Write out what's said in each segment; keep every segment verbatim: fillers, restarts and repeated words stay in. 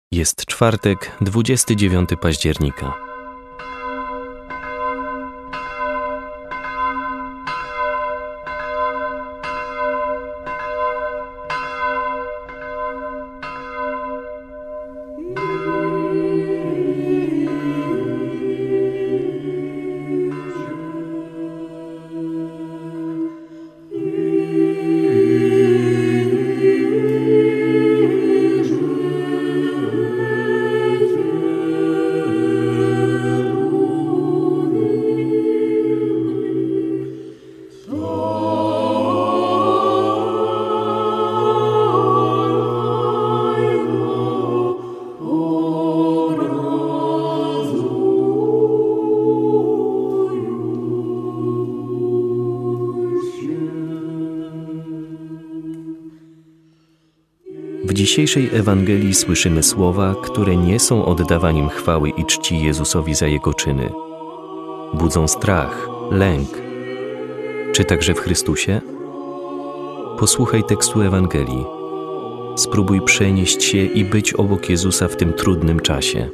Jest czwartek, dwudziestego dziewiątego października. W dzisiejszej Ewangelii słyszymy słowa, które nie są oddawaniem chwały i czci Jezusowi za Jego czyny. Budzą strach, lęk. Czy także w Chrystusie? Posłuchaj tekstu Ewangelii. Spróbuj przenieść się i być obok Jezusa w tym trudnym czasie.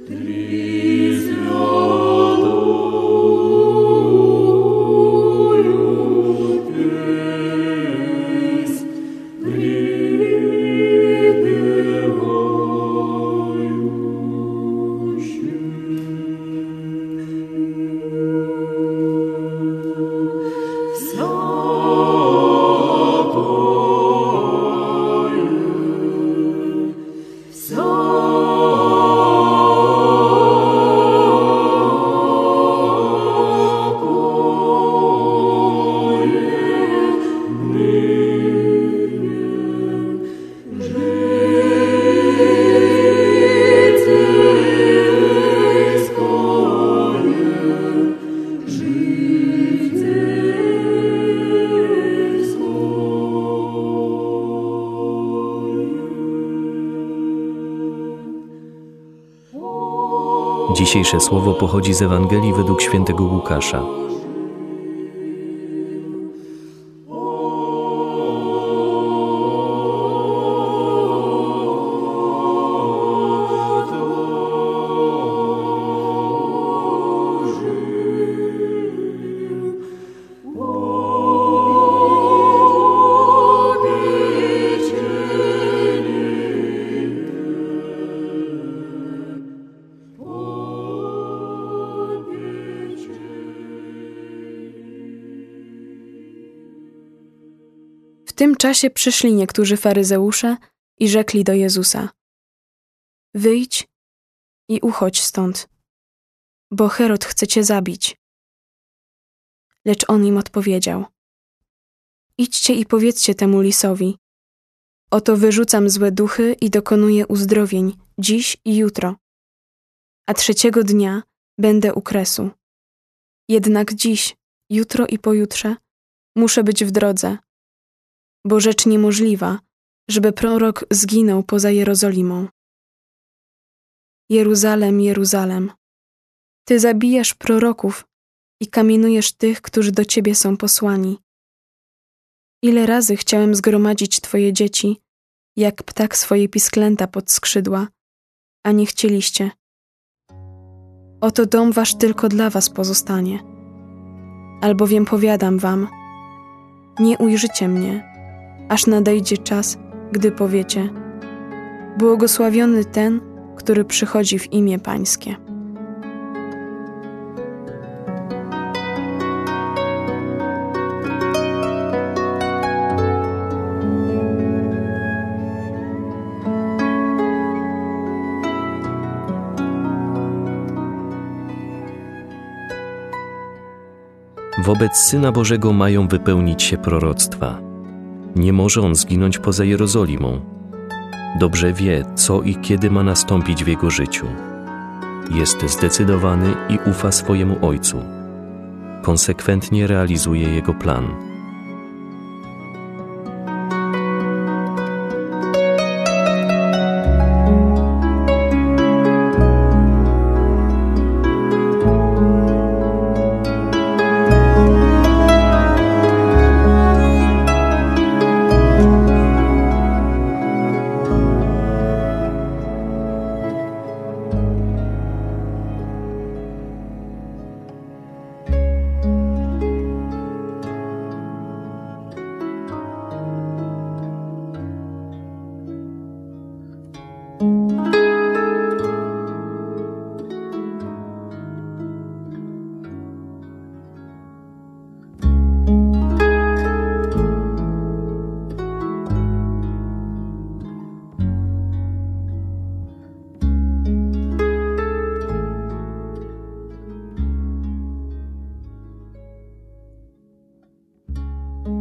Dzisiejsze słowo pochodzi z Ewangelii według świętego Łukasza. W tym czasie przyszli niektórzy faryzeusze i rzekli do Jezusa: Wyjdź i uchodź stąd, bo Herod chce cię zabić. Lecz on im odpowiedział: Idźcie i powiedzcie temu lisowi: Oto wyrzucam złe duchy i dokonuję uzdrowień dziś i jutro, a trzeciego dnia będę u kresu. Jednak dziś, jutro i pojutrze muszę być w drodze, bo rzecz niemożliwa, żeby prorok zginął poza Jerozolimą. Jeruzalem, Jeruzalem, Ty zabijasz proroków i kamienujesz tych, którzy do Ciebie są posłani. Ile razy chciałem zgromadzić Twoje dzieci, jak ptak swoje pisklęta pod skrzydła, a nie chcieliście. Oto dom Wasz tylko dla Was pozostanie. Albowiem powiadam Wam, nie ujrzycie mnie, aż nadejdzie czas, gdy powiecie: Błogosławiony ten, który przychodzi w imię Pańskie. Wobec Syna Bożego mają wypełnić się proroctwa. Nie może On zginąć poza Jerozolimą. Dobrze wie, co i kiedy ma nastąpić w Jego życiu. Jest zdecydowany i ufa swojemu Ojcu. Konsekwentnie realizuje Jego plan.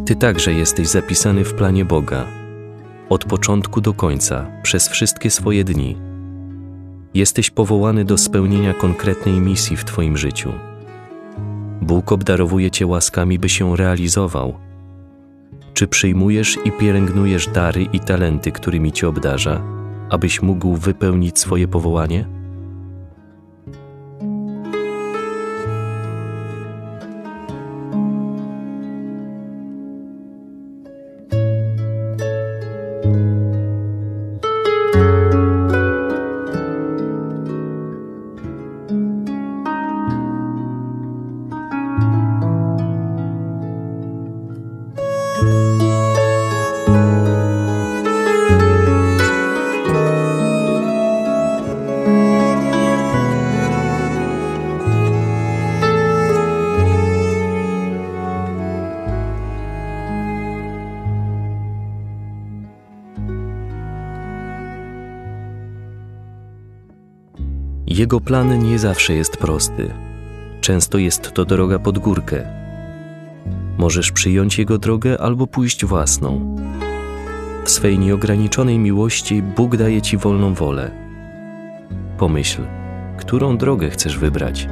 Ty także jesteś zapisany w planie Boga, od początku do końca, przez wszystkie swoje dni. Jesteś powołany do spełnienia konkretnej misji w Twoim życiu. Bóg obdarowuje Cię łaskami, by się realizował. Czy przyjmujesz i pielęgnujesz dary i talenty, którymi Cię obdarza, abyś mógł wypełnić swoje powołanie? Jego plan nie zawsze jest prosty. Często jest to droga pod górkę. Możesz przyjąć Jego drogę albo pójść własną. W swej nieograniczonej miłości Bóg daje Ci wolną wolę. Pomyśl, którą drogę chcesz wybrać.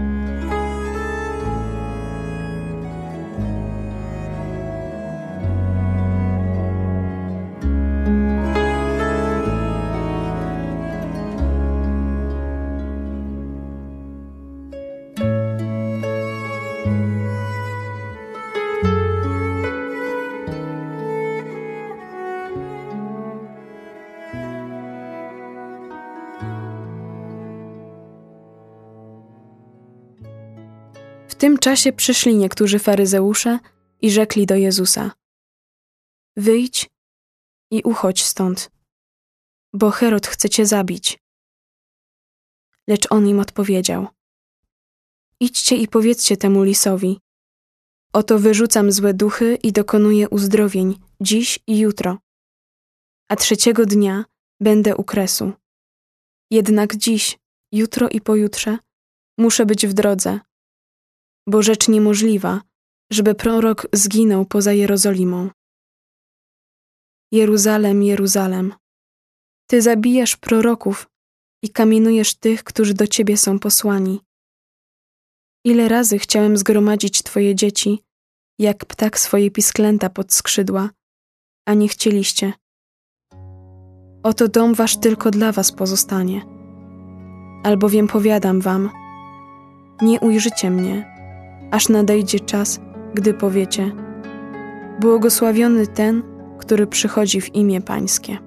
W tym czasie przyszli niektórzy faryzeusze i rzekli do Jezusa: Wyjdź i uchodź stąd, bo Herod chce Cię zabić. Lecz on im odpowiedział: Idźcie i powiedzcie temu lisowi: Oto wyrzucam złe duchy i dokonuję uzdrowień dziś i jutro, a trzeciego dnia będę u kresu. Jednak dziś, jutro i pojutrze muszę być w drodze, bo rzecz niemożliwa, żeby prorok zginął poza Jerozolimą. Jeruzalem, Jeruzalem, Ty zabijasz proroków i kamienujesz tych, którzy do Ciebie są posłani. Ile razy chciałem zgromadzić Twoje dzieci, jak ptak swoje pisklęta pod skrzydła, a nie chcieliście. Oto dom Wasz tylko dla Was pozostanie. Albowiem powiadam Wam, nie ujrzycie mnie, aż nadejdzie czas, gdy powiecie: Błogosławiony ten, który przychodzi w imię Pańskie.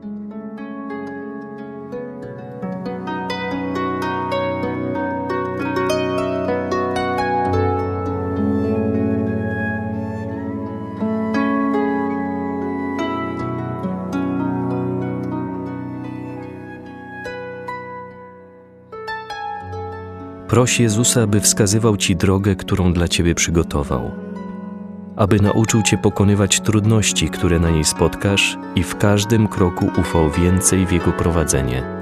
Proś Jezusa, by wskazywał Ci drogę, którą dla Ciebie przygotował, aby nauczył Cię pokonywać trudności, które na niej spotkasz, i w każdym kroku ufał więcej w Jego prowadzenie.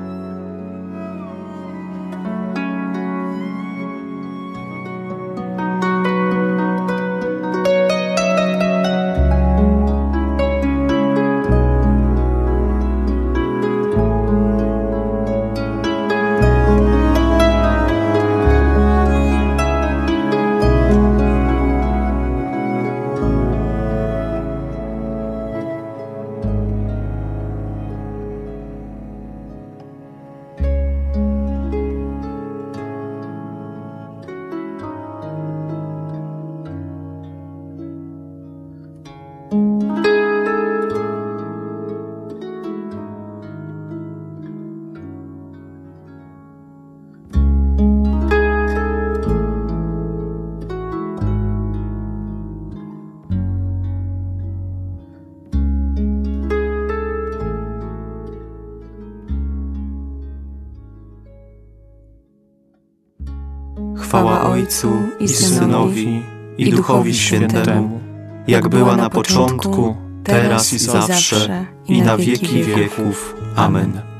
Chwała Ojcu i Synowi, i Duchowi Świętemu, jak była na początku, teraz i zawsze, i na wieki wieków. Amen.